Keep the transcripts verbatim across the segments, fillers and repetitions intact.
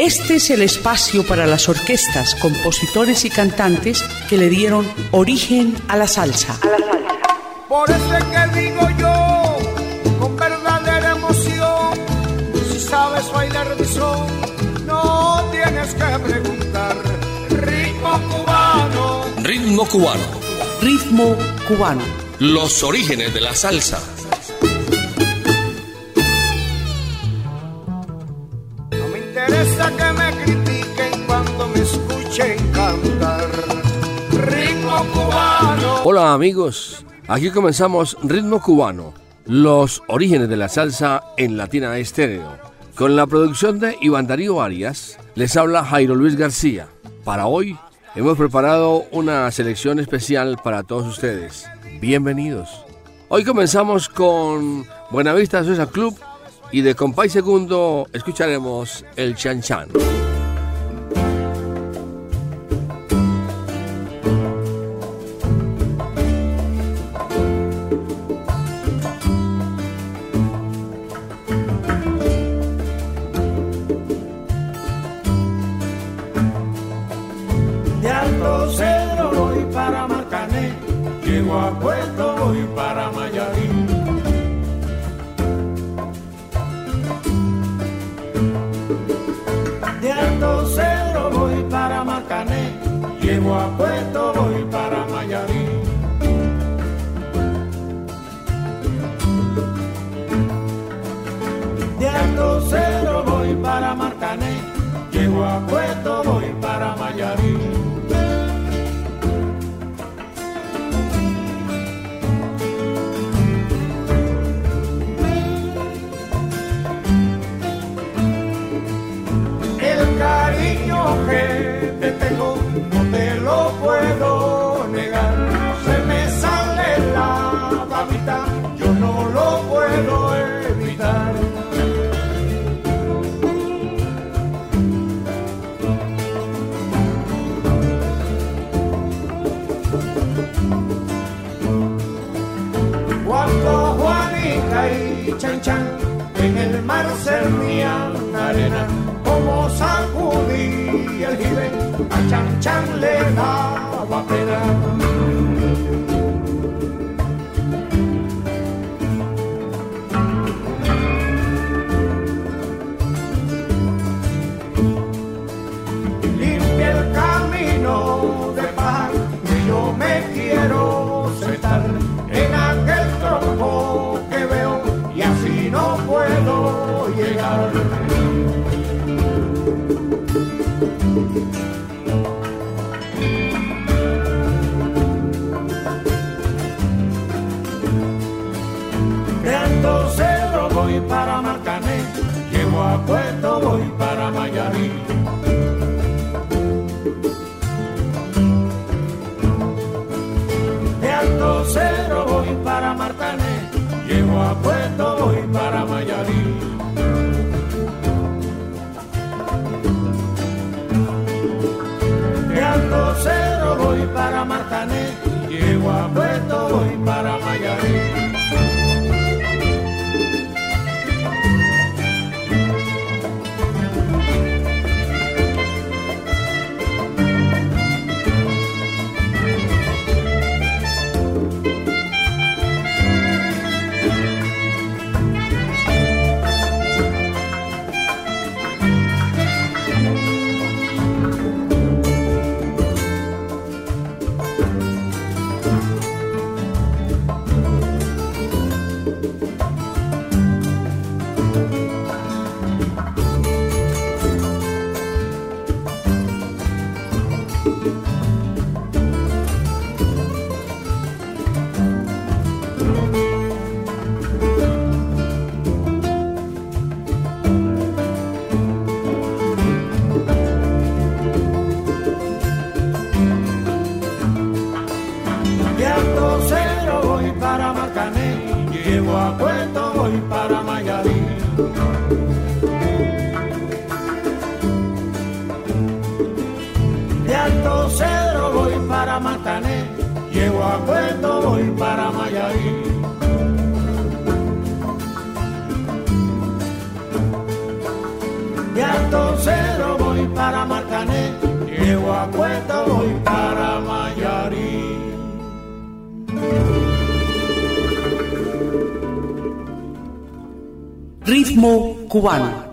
Este es el espacio para las orquestas, compositores y cantantes que le dieron origen a la salsa. A la salsa. Por eso es que digo yo, con verdadera emoción, si sabes bailar mi son, no tienes que preguntar. Ritmo cubano. Ritmo cubano. Ritmo cubano. Los orígenes de la salsa. No me interesa que me critiquen cuando me escuchen cantar. Ritmo cubano. Hola amigos, aquí comenzamos Ritmo Cubano, los orígenes de la salsa en Latina Estéreo. Con la producción de Iván Darío Arias, les habla Jairo Luis García. Para hoy hemos preparado una selección especial para todos ustedes. Bienvenidos. Hoy comenzamos con Buenavista Salsa Club y de Compay Segundo escucharemos el Chan Chan. A Puerto voy para Mayarí. De Alto Cedro voy para Marcané, llego a Puerto voy para Mayarí. De Alto Cedro voy para Marcané, llego a Puerto voy para Mayarí. Que te tengo, no te lo puedo negar. Se me sale la babita, yo no lo puedo evitar. Cuando Juanita y Chan Chan en el mar servían arena, como sacudí el jibe, a Chan Chan le daba pena. Limpia el camino de paz, que yo me quiero sentar en aquel tronco que veo y así no puedo llegar. De Alto Cedro voy para Marcané, llego a Puerto voy para Mayarí. De Alto Cedro voy para Marcané, llego a Puerto voy para Mayarí. De Alto Cedro voy para Marcané, llego a Puerto voy para Mayarí. Llego a Puerto voy para Mayarí. De Alto Cedro voy para Marcané, llego a Puerto voy para Mayarí. De Alto Cedro Ritmo cubano.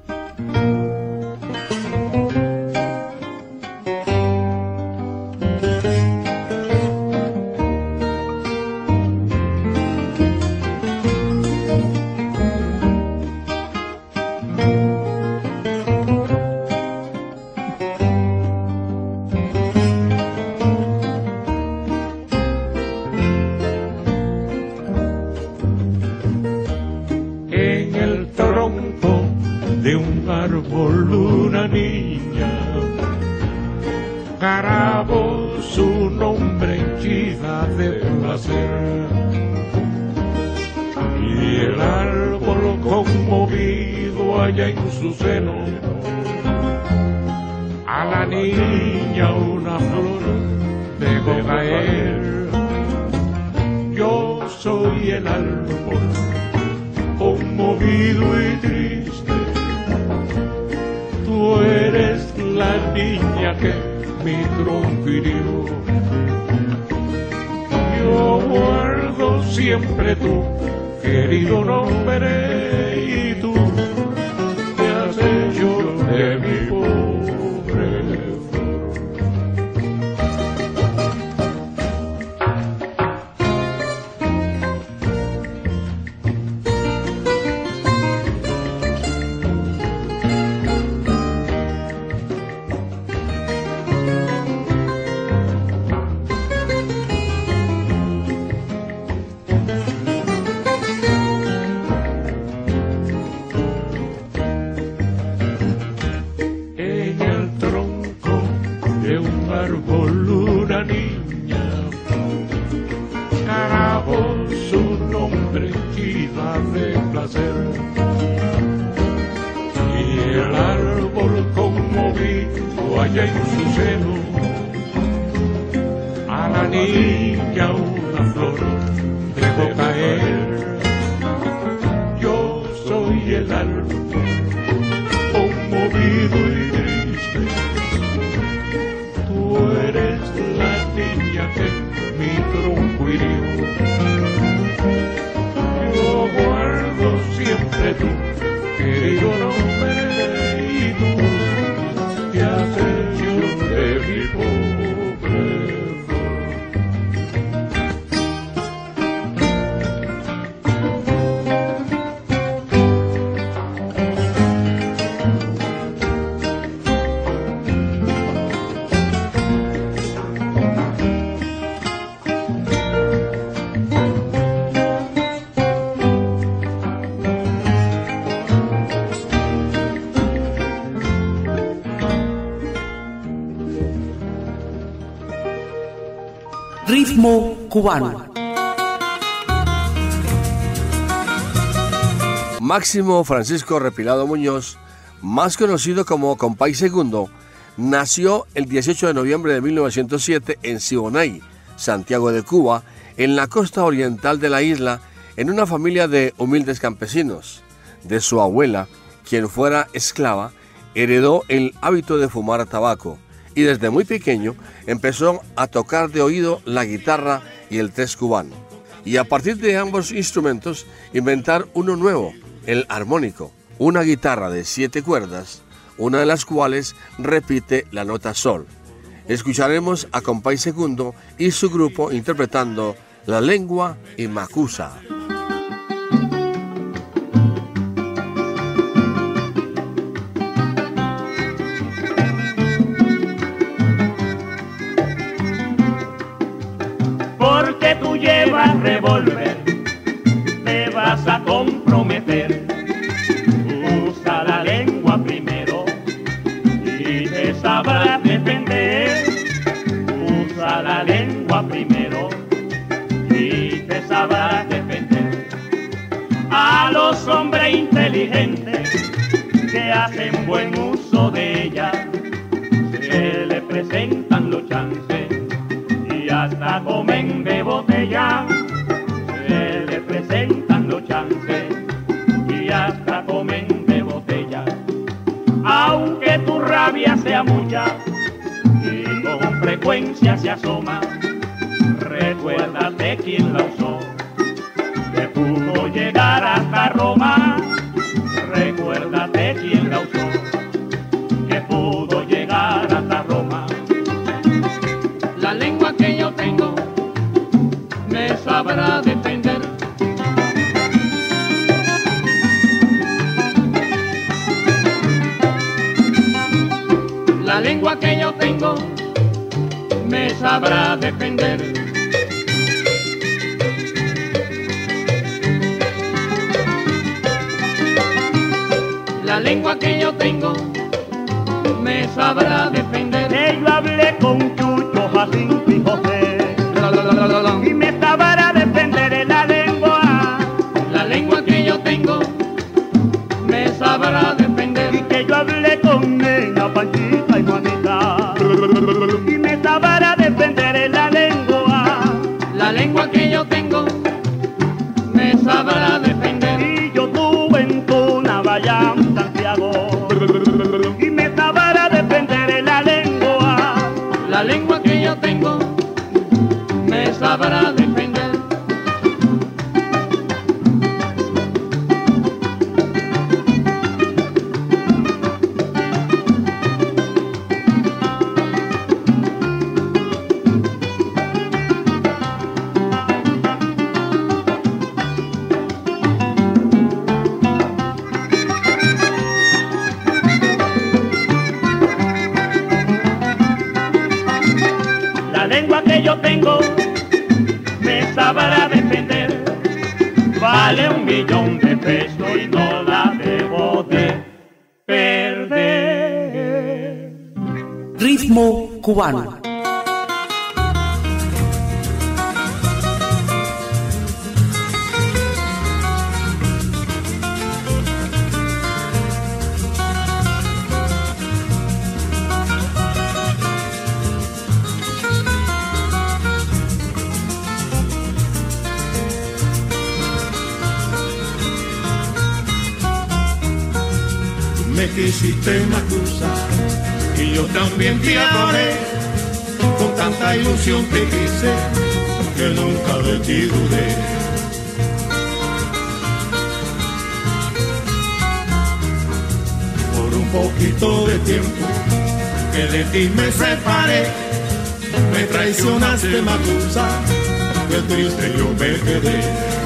Ritmo cubano. Máximo Francisco Repilado Muñoz, más conocido como Compay Segundo, nació el dieciocho de noviembre de mil novecientos siete en Siboney, Santiago de Cuba, en la costa oriental de la isla, en una familia de humildes campesinos. De su abuela, quien fuera esclava, heredó el hábito de fumar tabaco y desde muy pequeño empezó a tocar de oído la guitarra y el tres cubano. Y a partir de ambos instrumentos inventar uno nuevo, el armónico, una guitarra de siete cuerdas, una de las cuales repite la nota sol. Escucharemos a Compay Segundo y su grupo interpretando La Lengua y Macusa. Porque tú llevas revólver, te vas a comprometer. Usa la lengua primero y te sabrás defender. Usa la lengua primero y te sabrás defender. A los hombres inteligentes que hacen buen uso de ella, se le presentan los chances y hasta comen de botella. Se le presentan los chances y hasta comen de botella. Aunque tu rabia sea mucha y con frecuencia se asoma, recuérdate quién la usó, que pudo llegar hasta Roma. lengua que yo tengo me sabrá defender. La lengua que yo tengo me sabrá defender. Que yo hablé con Chucho, Jacinto y José, La, la, la, la, la, la. y me sabrá defender en la lengua. La lengua que yo tengo me sabrá defender. Y que yo hablé con Nena, Panchita y Juanita, y me sabrá defender en la lengua. La lengua que yo tengo me sabrá defender. Y yo tuve en Tuna, Bayam, Santiago, y me sabrá defender en la lengua. La lengua que yo tengo me sabrá defender. La lengua que yo tengo me sabrá defender. Vale un millón de pesos y no la debo de perder. Ritmo cubano. Me quisiste Macusa y yo también te adoré, con tanta ilusión te quise que nunca de ti dudé. Por un poquito de tiempo que de ti me separé, me traicionaste Macusa, qué triste yo me quedé.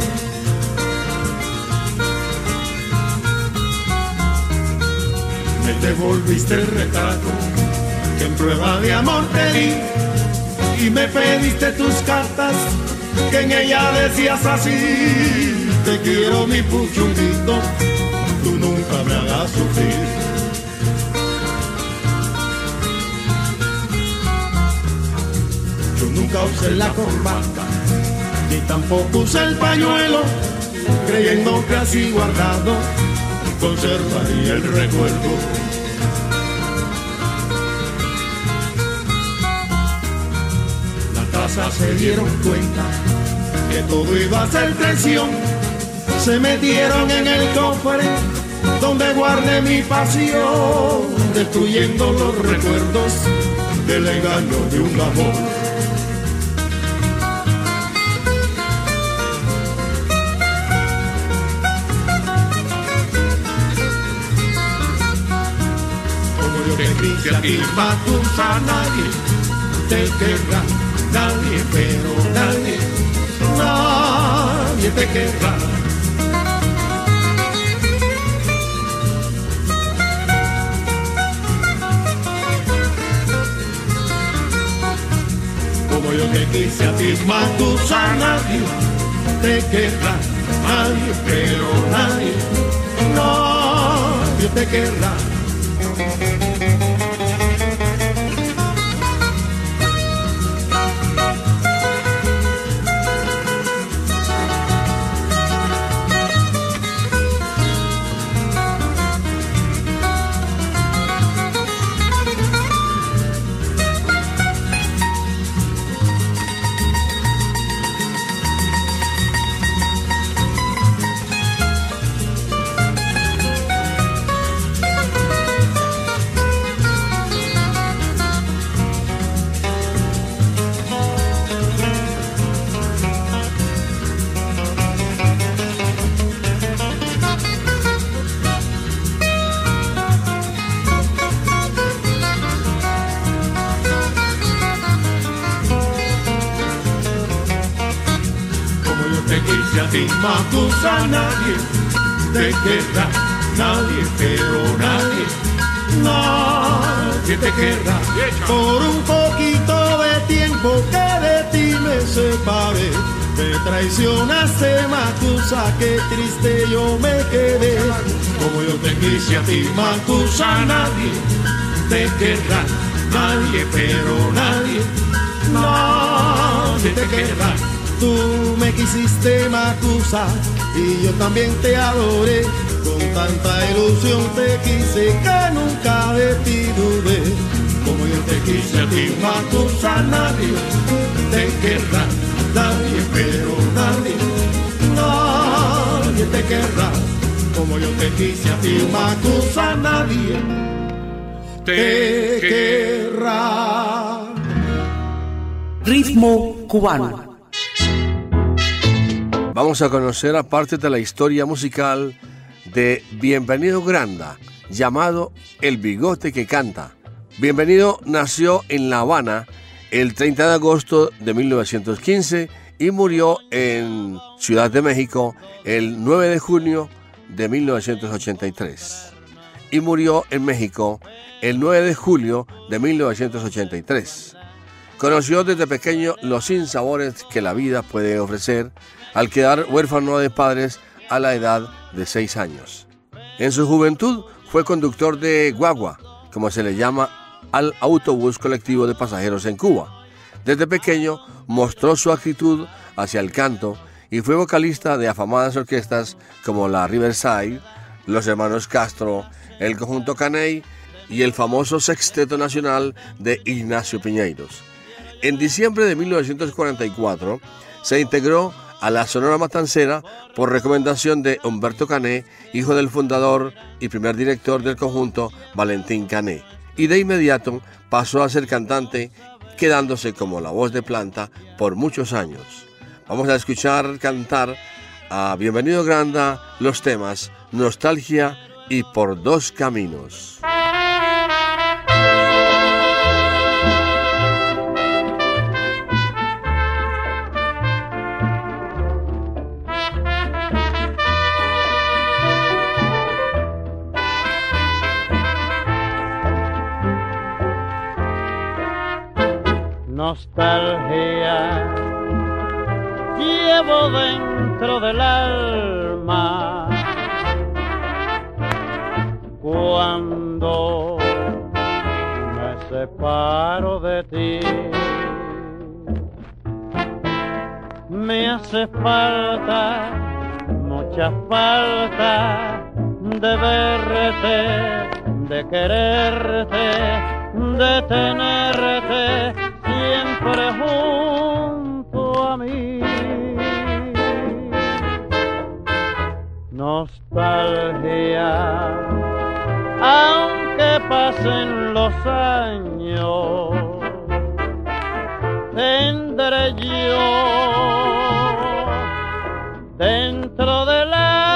Me devolviste el retrato que en prueba de amor te di, y me pediste tus cartas que en ella decías así: te quiero mi puchunguito, tú nunca me hagas sufrir. Yo nunca usé la corbata ni tampoco usé el pañuelo, creyendo que así guardado conservaría el recuerdo. Las casas se dieron cuenta que todo iba a ser traición, se metieron en el cofre donde guardé mi pasión, destruyendo los recuerdos del engaño de un amor. Que a ti Macusa nadie te querrá, nadie, pero nadie, nadie te querrá. Como yo te quise a ti Macusa nadie te querrá, nadie, pero nadie, nadie te querrá. Macusa nadie te querrá, nadie, pero nadie, nadie te querrá por un poquito de tiempo que de ti me separé. Me traicionaste, Macusa, qué triste yo me quedé. Como yo te quise a ti, Macusa, nadie te querrá, nadie, pero nadie, nadie te querrá. Tú me quisiste, Macusa, y yo también te adoré. Con tanta ilusión te quise que nunca de ti dudé. Como yo te quise a ti, Macusa, nadie te querrá, nadie, pero nadie, nadie te querrá. Como yo te quise a ti, Macusa, nadie te querrá. Ritmo cubano. Vamos a conocer a parte de la historia musical de Bienvenido Granda, llamado El Bigote que Canta. Bienvenido nació en La Habana el treinta de agosto de mil novecientos quince y murió en Ciudad de México el nueve de junio de mil novecientos ochenta y tres. Y murió en México el nueve de julio de mil novecientos ochenta y tres. Conoció desde pequeño los sinsabores que la vida puede ofrecer al quedar huérfano de padres a la edad de seis años. En su juventud fue conductor de guagua, como se le llama al autobús colectivo de pasajeros en Cuba. Desde pequeño mostró su actitud hacia el canto y fue vocalista de afamadas orquestas como la Riverside, los Hermanos Castro, el Conjunto Caney y el famoso Sexteto Nacional de Ignacio Piñeiros. En diciembre de mil novecientos cuarenta y cuatro se integró a la Sonora Matancera por recomendación de Humberto Cané, hijo del fundador y primer director del conjunto Valentín Cané, y de inmediato pasó a ser cantante, quedándose como la voz de planta por muchos años. Vamos a escuchar cantar a Bienvenido Granda los temas Nostalgia y Por Dos Caminos. Nostalgia llevo dentro del alma cuando me separo de ti. Me hace falta, mucha falta de verte, de quererte, de tenerte siempre junto a mí. Nostalgia, aunque pasen los años, tendré yo dentro del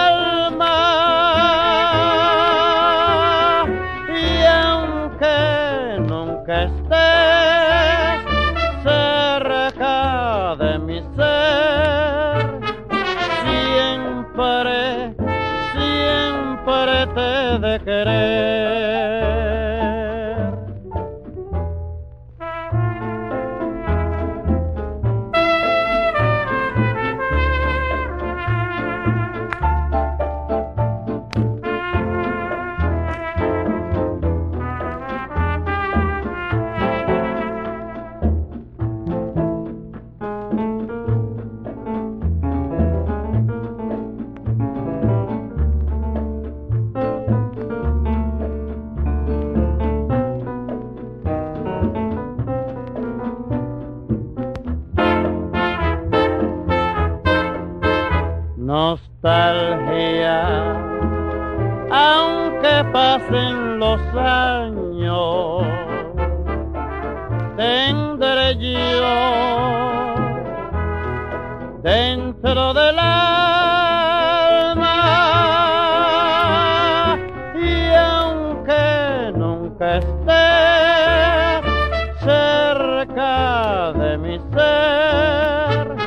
alma, y aunque nunca estés cerca de mi ser, siempre, siempre te he de querer. Nostalgia, aunque pasen los años, tendré yo dentro del alma, y aunque nunca esté cerca de mi ser,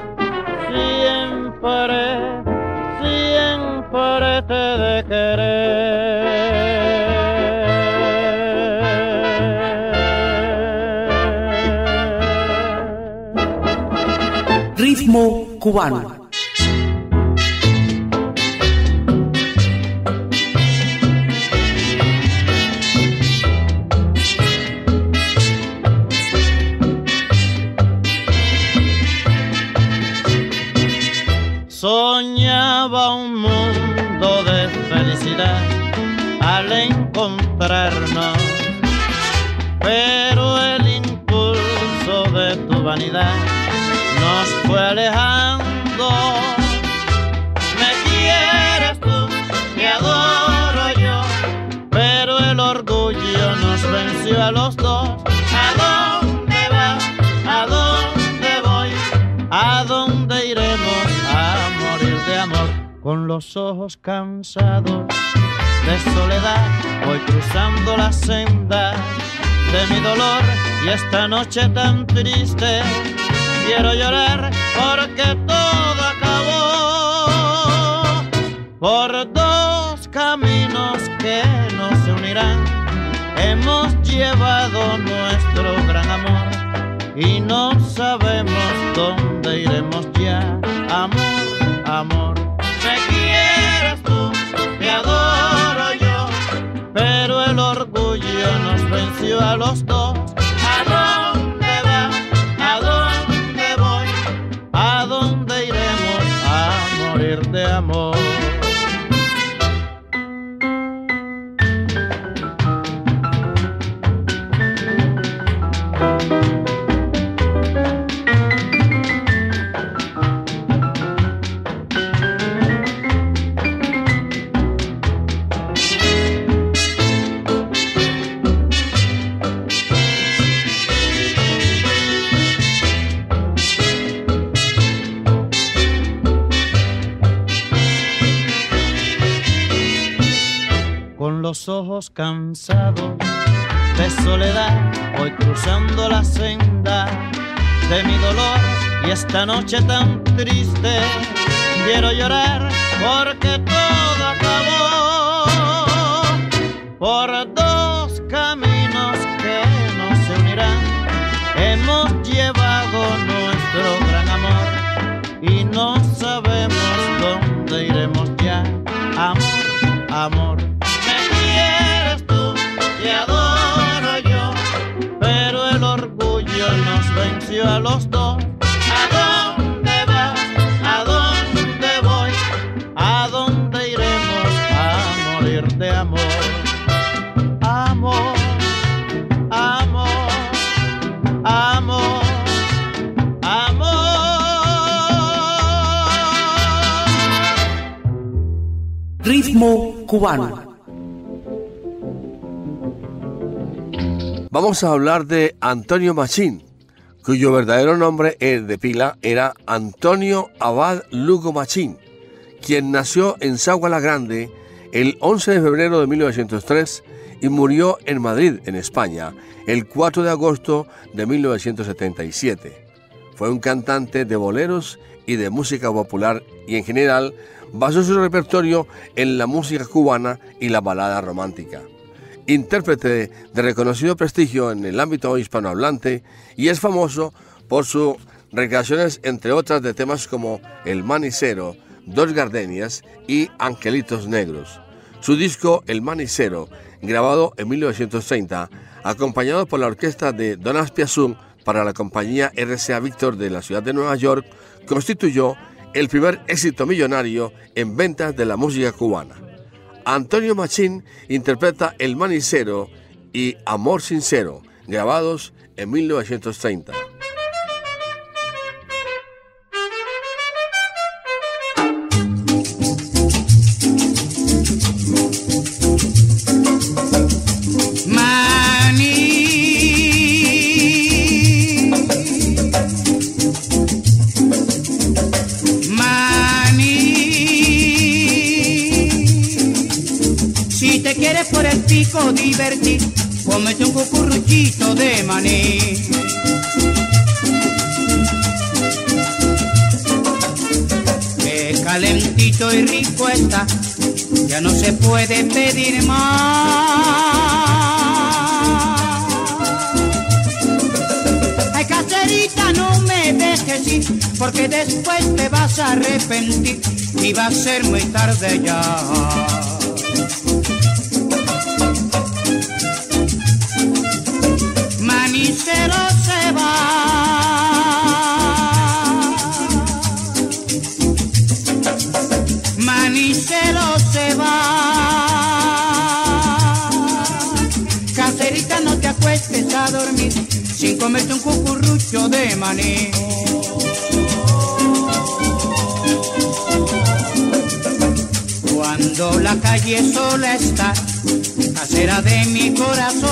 siempre, siempre te he de querer. cubano. Soñaba un mundo de felicidad al encontrarnos, pero el impulso de tu vanidad nos fue alejando. Me quieres tú, te adoro yo, pero el orgullo nos venció a los dos. ¿A dónde vas? ¿A dónde voy? ¿A dónde iremos a morir de amor? Con los ojos cansados de soledad voy cruzando la senda de mi dolor, y esta noche tan triste quiero llorar porque todo acabó. Por dos caminos que no se unirán hemos llevado nuestro gran amor y no sabemos dónde iremos ya. Amor, amor, me quieres tú, te adoro yo, pero el orgullo nos venció a los dos. ¿A dónde vas? ¿A dónde voy? ¿A dónde iremos a morir de amor? Los ojos cansados de soledad voy cruzando la senda de mi dolor, y esta noche tan triste quiero llorar porque todo acabó. Por dos caminos que no se unirán hemos llevado nuestro gran amor y no sabemos dónde iremos ya. Amor, amor, te adoro yo, pero el orgullo nos venció a los dos. ¿A dónde vas? ¿A dónde voy? ¿A dónde iremos a morir de amor? Amor, amor, amor, amor. Ritmo cubano. Vamos a hablar de Antonio Machín, cuyo verdadero nombre de pila era Antonio Abad Lugo Machín, quien nació en Sagua la Grande el once de febrero de mil novecientos tres y murió en Madrid, en España, el cuatro de agosto de mil novecientos setenta y siete. Fue un cantante de boleros y de música popular y en general basó su repertorio en la música cubana y la balada romántica. Intérprete de reconocido prestigio en el ámbito hispanohablante, y es famoso por sus recreaciones, entre otras, de temas como El Manicero, Dos Gardenias y Angelitos Negros. Su disco El Manicero, grabado en mil novecientos treinta, acompañado por la orquesta de Don Aspiazú para la compañía R C A Víctor de la ciudad de Nueva York, constituyó el primer éxito millonario en ventas de la música cubana. Antonio Machín interpreta El Manicero y Amor Sincero, grabados en mil novecientos treinta. Por el pico divertir, cómete un cucurruchito de maní. Qué calentito y rico está, ya no se puede pedir más. Ay, caserita, no me dejes ir, porque después te vas a arrepentir y va a ser muy tarde ya. Manicero se va, Manicero se va, caserita no te acuestes a dormir sin comerte un cucurrucho de maní. Cuando la calle sola está, casera de mi corazón,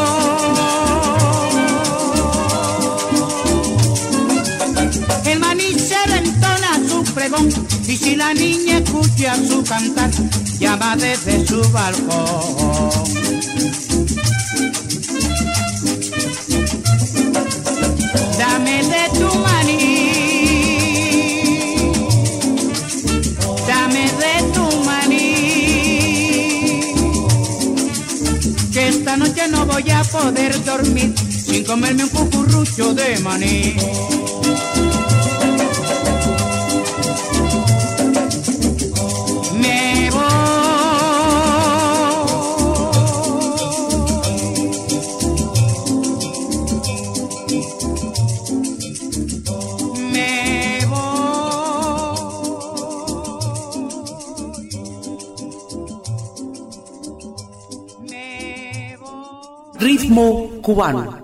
el manicero entona su pregón, y si la niña escucha su cantar, llama desde su balcón. Dame de tu maní, dame de tu maní, que esta noche no voy a poder dormir sin comerme un cucurrucho de maní. Me voy, me voy, me voy. Ritmo cubano.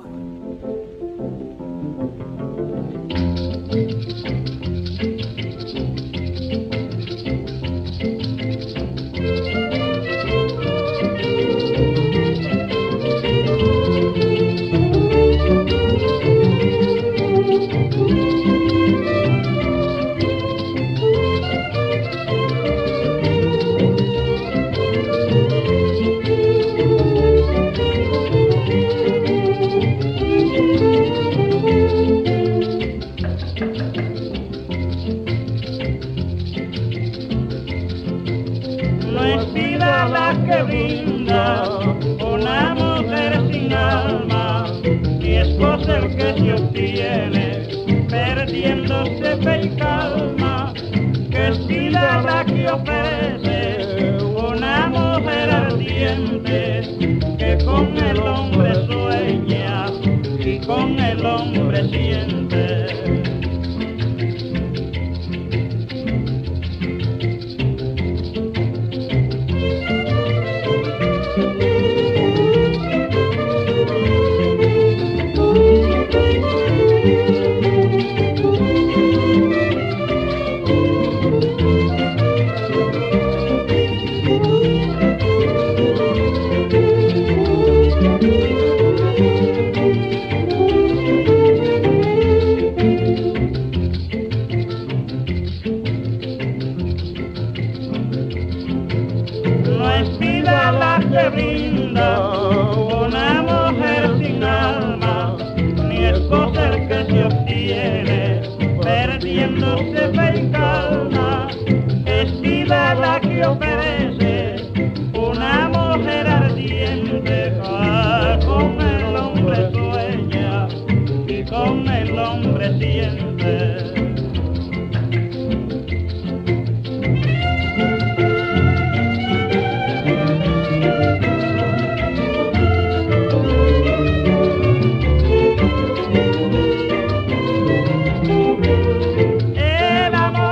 El amor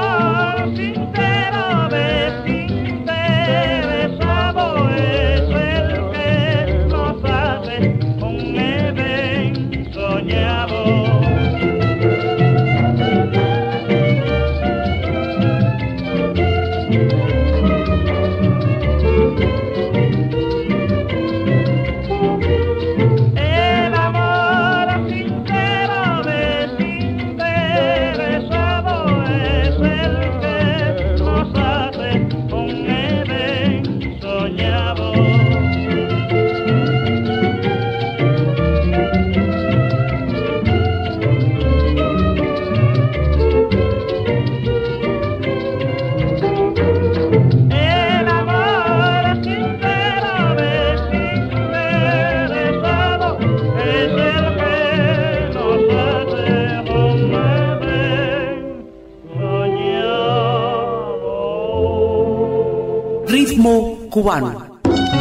cubano.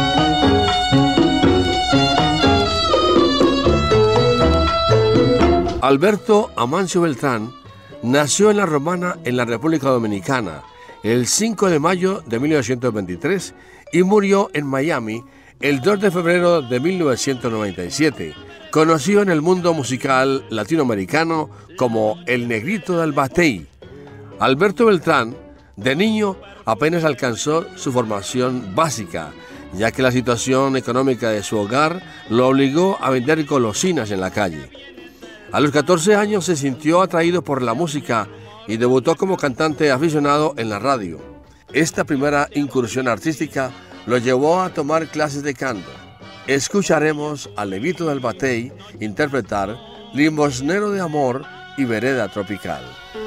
Alberto Amancio Beltrán nació en La Romana, en la República Dominicana, el cinco de mayo de mil novecientos veintitrés y murió en Miami el dos de febrero de mil novecientos noventa y siete, conocido en el mundo musical latinoamericano como el Negrito del Batey. Alberto Beltrán, de niño, apenas alcanzó su formación básica, ya que la situación económica de su hogar lo obligó a vender golosinas en la calle. A los catorce años se sintió atraído por la música y debutó como cantante aficionado en la radio. Esta primera incursión artística lo llevó a tomar clases de canto. Escucharemos al Negrito del Batey interpretar Limosnero de Amor y Vereda Tropical.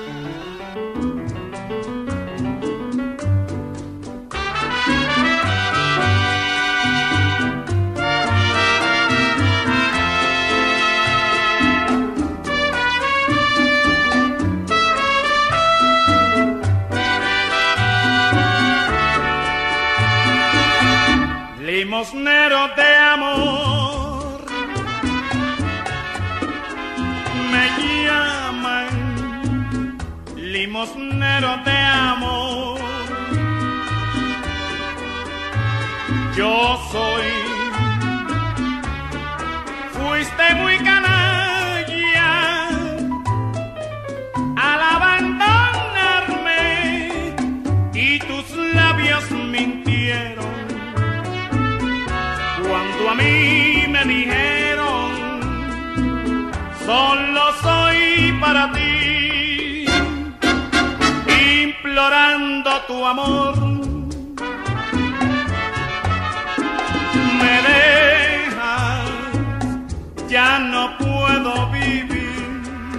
Limosnero de amor, me llaman limosnero de amor. Yo soy, fuiste muy canalla al abandonarme y tus labios mintieron cuando a mí me dijeron, solo soy para ti, implorando tu amor. Me dejas, ya no puedo vivir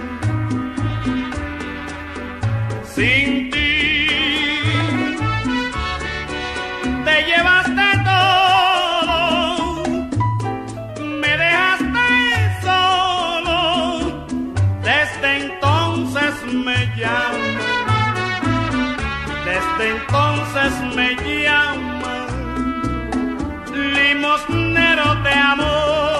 sin ti. Te llevaste desde entonces me llama limosnero de amor.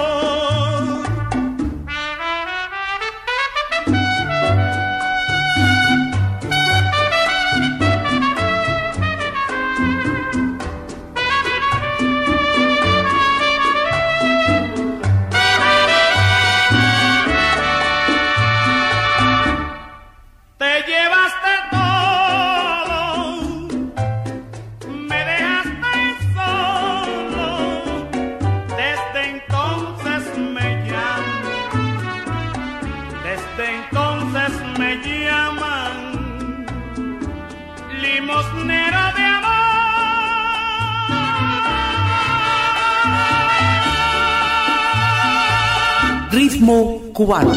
Ritmo cubano.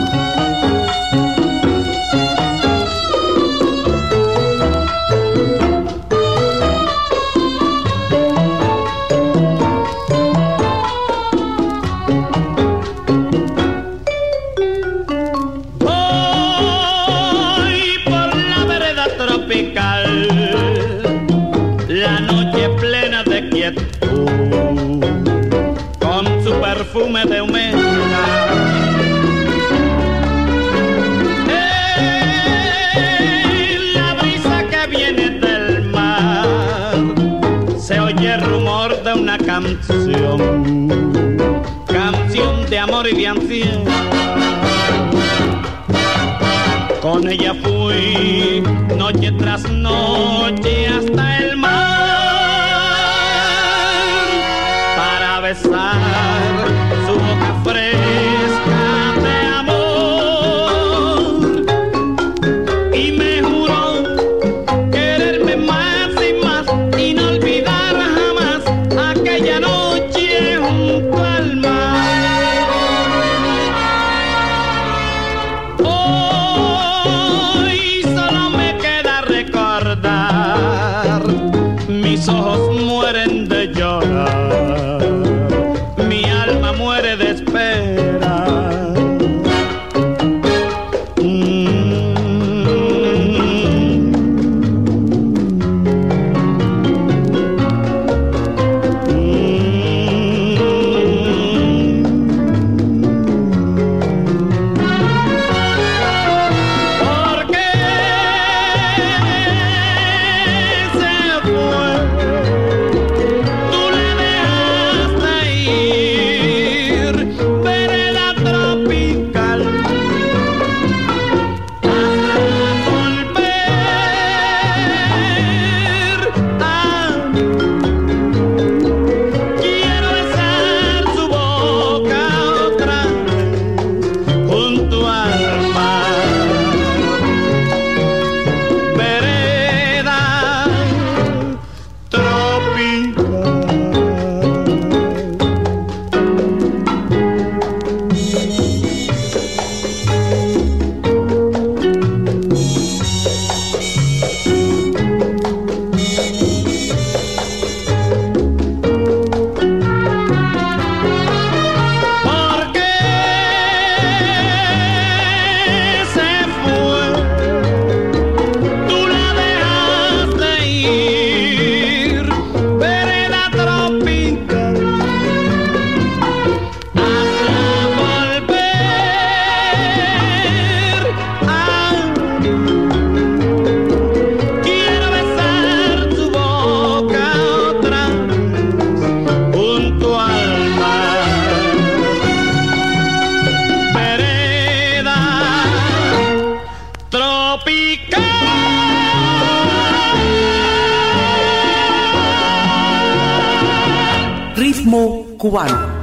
Perfume de humedad, eh, la brisa que viene del mar, se oye el rumor de una canción, canción de amor y de ansiedad. Con ella fui noche tras noche hasta el mar para besar su boca fresca de amor, y me juró quererme más y más y no olvidar jamás aquella noche junto al mar. Hoy solo me queda recordar, mis ojos mueren de llorar, mi alma cubano.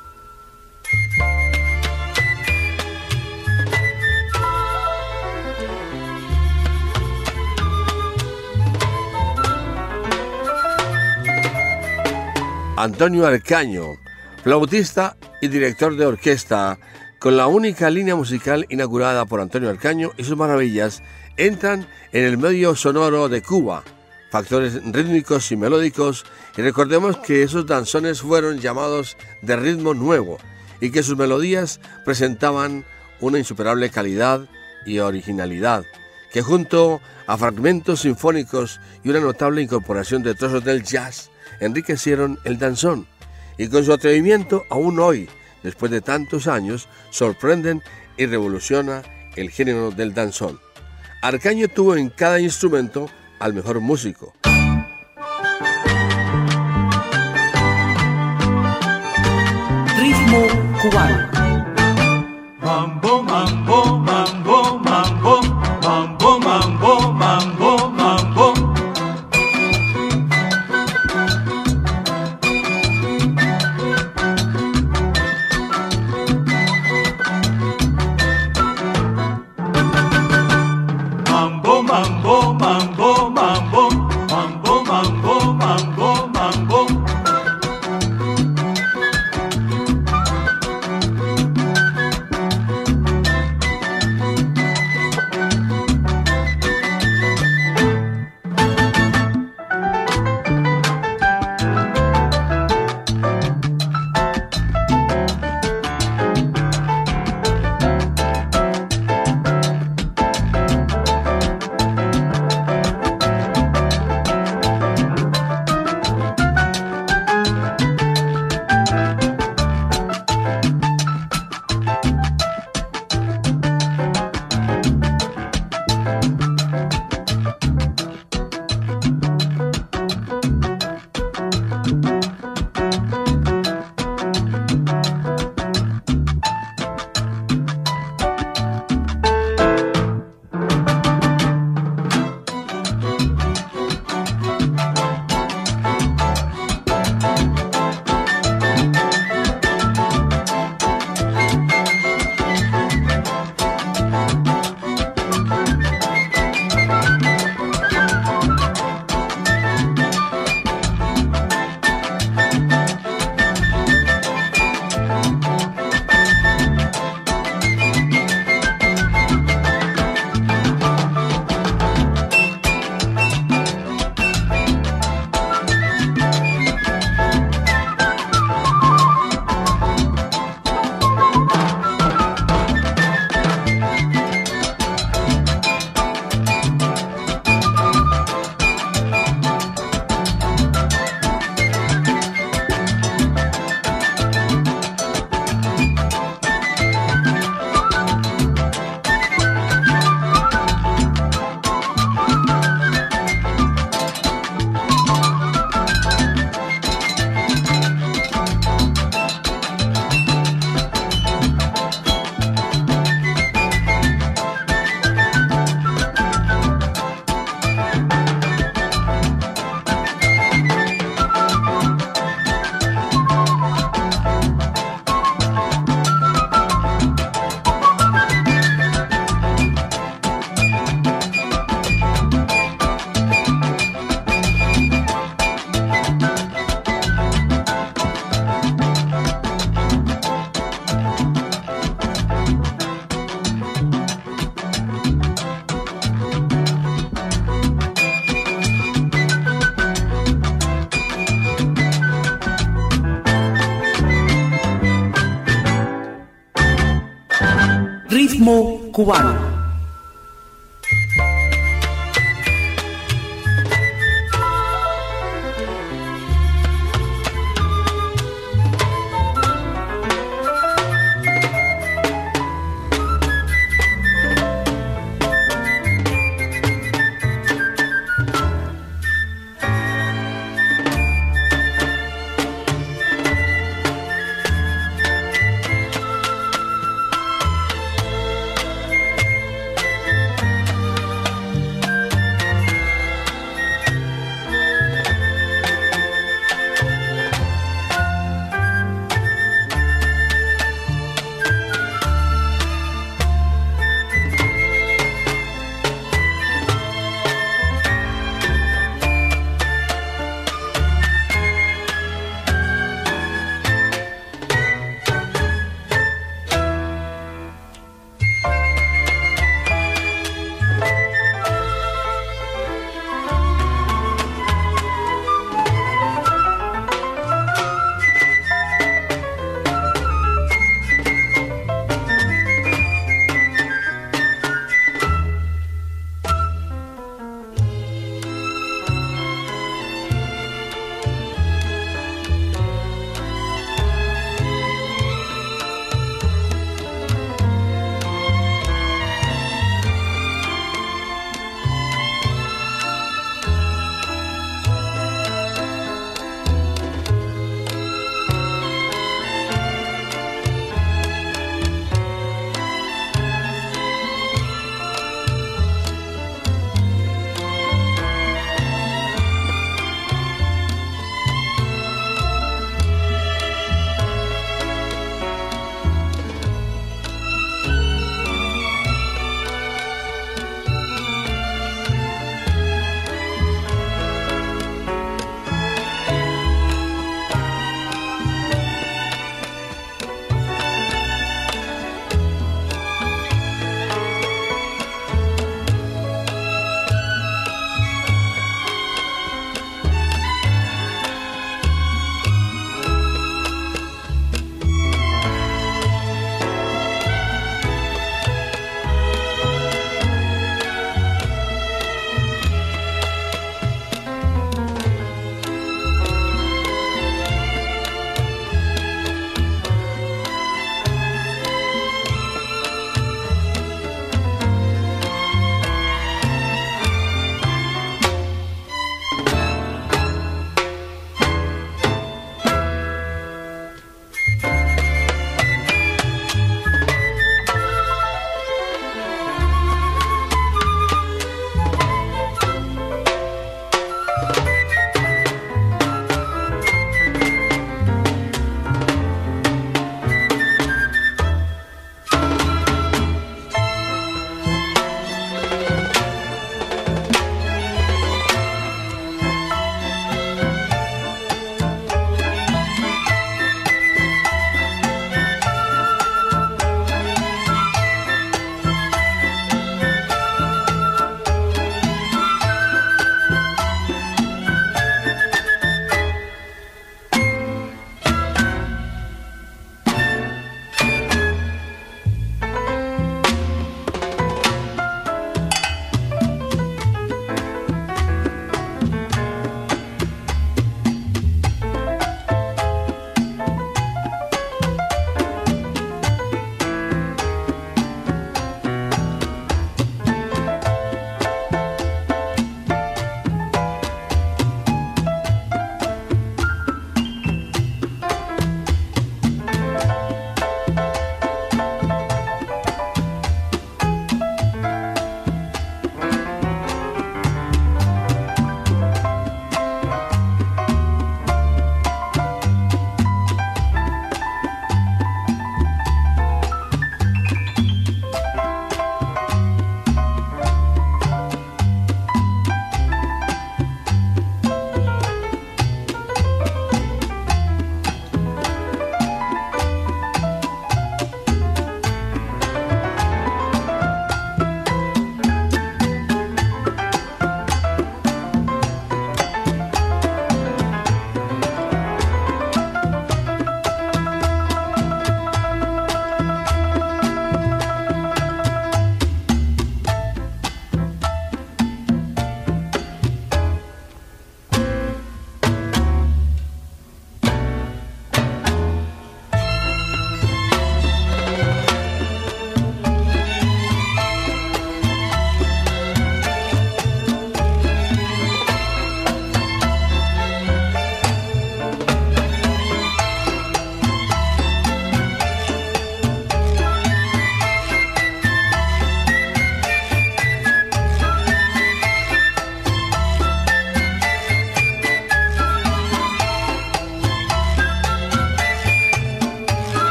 Antonio Arcaño, flautista y director de orquesta, con la única línea musical inaugurada por Antonio Arcaño y sus maravillas, entran en el medio sonoro de Cuba, factores rítmicos y melódicos, y recordemos que esos danzones fueron llamados de ritmo nuevo y que sus melodías presentaban una insuperable calidad y originalidad, que junto a fragmentos sinfónicos y una notable incorporación de trozos del jazz enriquecieron el danzón, y con su atrevimiento aún hoy, después de tantos años, sorprenden y revoluciona el género del danzón. Arcaño tuvo en cada instrumento al mejor músico. Ritmo cubano. Mambo, mambo, mambo, mambo, mambo, mambo, mambo, mambo. Mambo, mambo, mambo, mambo, mambo, mambo, mambo, mambo. Ritmo cubano.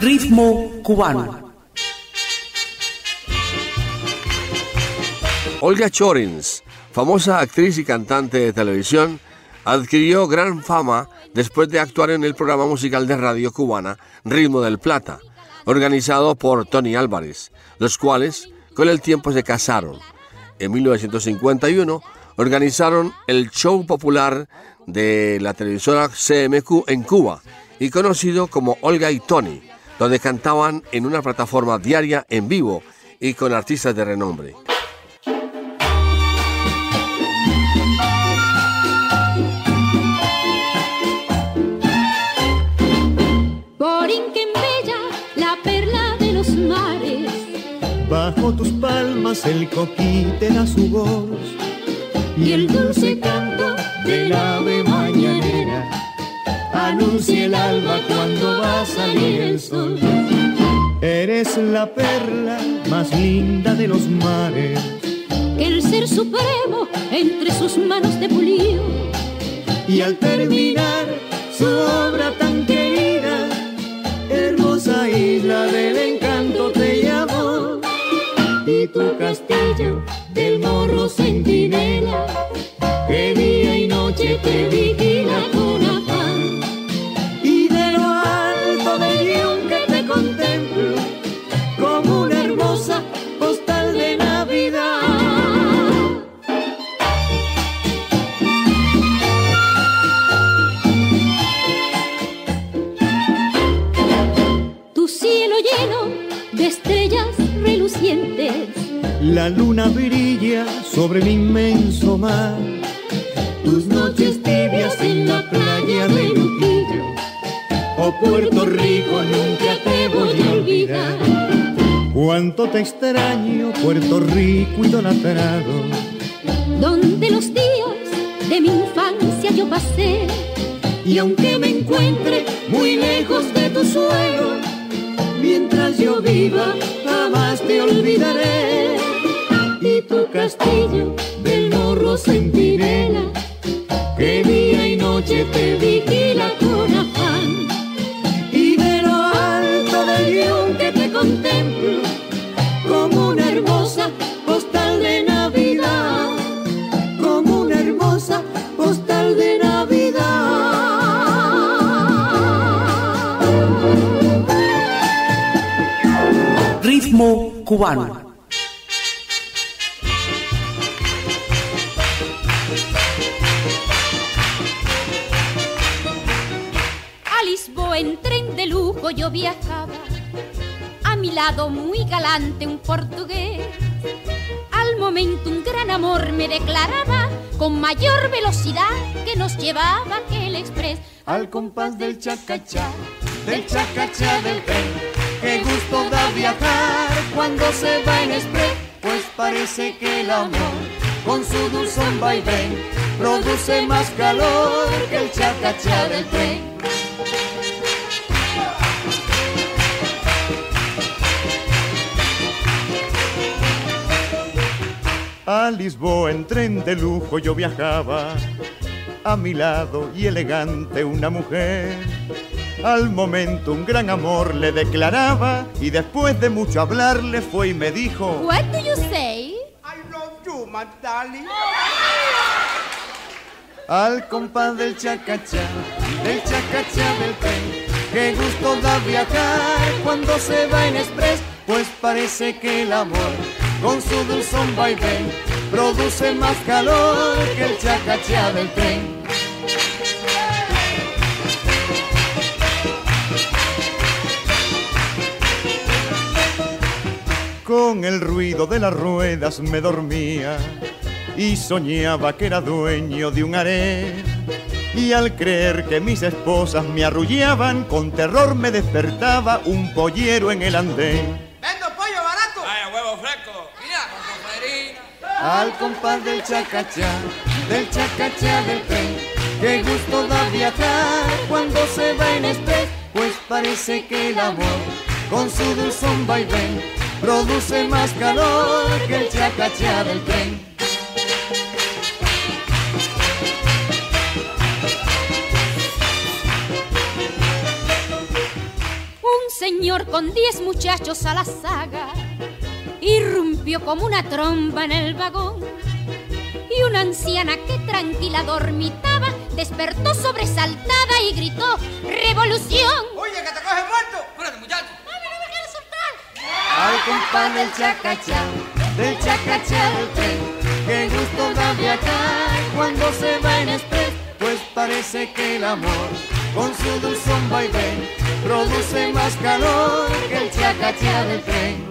Ritmo cubano. Olga Chorins, famosa actriz y cantante de televisión, adquirió gran fama después de actuar en el programa musical de radio cubana Ritmo del Plata, organizado por Tony Álvarez, los cuales con el tiempo se casaron. En mil novecientos cincuenta y uno organizaron el show popular de la televisora C M Q en Cuba y conocido como Olga y Tony, donde cantaban en una plataforma diaria en vivo y con artistas de renombre. Bajo tus palmas el coquí te da su voz y el dulce canto del ave mañanera anuncia el alba cuando va a salir el sol. Eres la perla más linda de los mares, el ser supremo entre sus manos de pulido, y al terminar su obra tan querida, hermosa isla del encanto te llamó. Y tu castillo del morro centinela, que día y noche te vigila con afán. Y de lo alto del yunque te contemplo como una hermosa postal de Navidad. Tu cielo lleno de estrellas relucientes, la luna brilla sobre el inmenso mar, tus noches tibias en la playa de Luquillo, oh Puerto Rico, nunca te voy a olvidar. Cuánto te extraño, Puerto Rico idolatrado, donde los días de mi infancia yo pasé, y aunque me encuentre muy lejos de tu suelo, mientras yo viva jamás te olvidaré. Y tu castillo del morro centinela, que día y noche te vigila con afán. Y de lo alto del yunque te contemplo como una hermosa postal de Navidad, como una hermosa postal de Navidad. Ritmo cubano. En tren de lujo yo viajaba, a mi lado muy galante un portugués. Al momento un gran amor me declaraba, con mayor velocidad que nos llevaba aquel express. Al compás del chacachá, del chacachá del tren, qué gusto da viajar cuando se va en express, pues parece que el amor con su dulzón vaivén produce más calor que el chacachá del tren. A Lisboa en tren de lujo yo viajaba, a mi lado y elegante una mujer. Al momento un gran amor le declaraba, y después de mucho hablar le fue y me dijo: What do you say? I love you, my darling. Al compás del chacachá, del chacachá del tren, qué gusto da viajar cuando se va en express, pues parece que el amor con su dulzón vaivén produce más calor que el chacachá del tren. Con el ruido de las ruedas me dormía y soñaba que era dueño de un harén. Y al creer que mis esposas me arrullaban, con terror me despertaba un pollero en el andén. ¡Vendo pollo barato! ¡Vaya, huevo fresco! Mira, con farina. Al compás del chacachá, del chacachá del tren, qué gusto da viajar cuando se va en express, pues parece que el amor con su dulzón vaivén produce más calor que el chacachá del tren. Un señor señor con diez muchachos a la saga irrumpió como una tromba en el vagón y una anciana que tranquila dormitaba despertó sobresaltada y gritó ¡revolución! Oye, que te coge muerto. Espérate, muchacho. ¡Mami, no me quieres soltar! Al compás del chacachá, del chacachá del tren, qué gusto da viajar cuando se va en express, pues parece que el amor con su dulzón vaivén produce más calor que el chacachá del tren.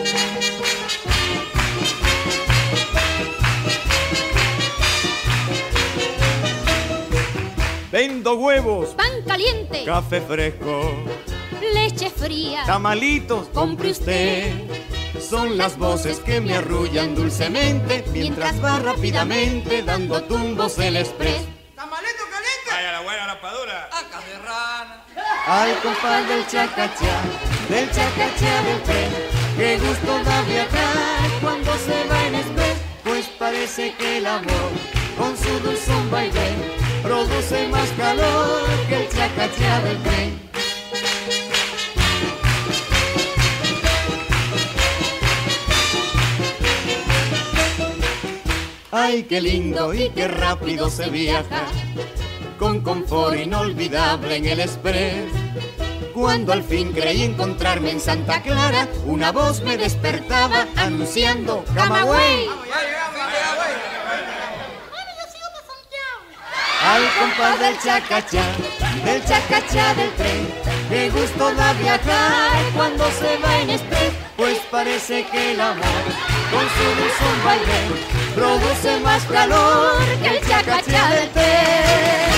Vendo huevos, pan caliente, café fresco, leche fría, tamalitos, compre usted. Son las voces que me arrullan dulcemente mientras va rápidamente dando tumbos el express. ¡Tamalito caliente! ¡Ay, a la buena raspadura! ¡Acá de rana! Al compás del chacachá, del chacachá del tren, qué gusto da viajar cuando se va en express, pues parece que el amor con su dulzón vaivén produce más calor que el chacachá del tren. Ay, qué lindo y qué rápido se viaja, con confort inolvidable en el express. Cuando al fin creí encontrarme en Santa Clara, una voz me despertaba anunciando Camagüey. Al compás del chacachá, del chacachá del tren, qué gusto da viajar cuando se va en express, pues parece que el amor con su dulzón vaivén produce más calor que el chacachá del tren.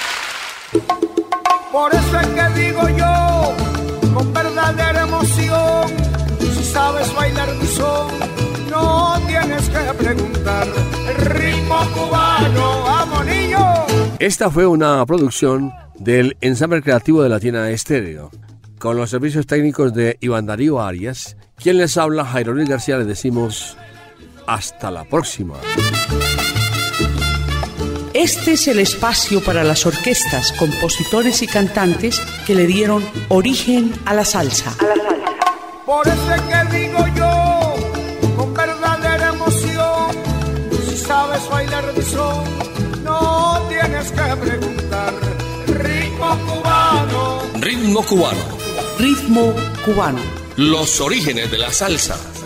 Por eso es que digo yo, con verdadera emoción, si sabes bailar mi son, no tienes que preguntar. El ritmo cubano, vamos niño. Esta fue una producción del ensamble creativo de Latina Estéreo, con los servicios técnicos de Iván Darío Arias. Quien les habla, Jairo Luis García, les decimos hasta la próxima. Este es el espacio para las orquestas, compositores y cantantes que le dieron origen a la salsa. A la salsa. Por eso es que digo yo, con verdadera emoción, si sabes bailar mi son, no tienes que preguntar. Ritmo cubano. Ritmo cubano. Ritmo cubano. Los orígenes de la salsa.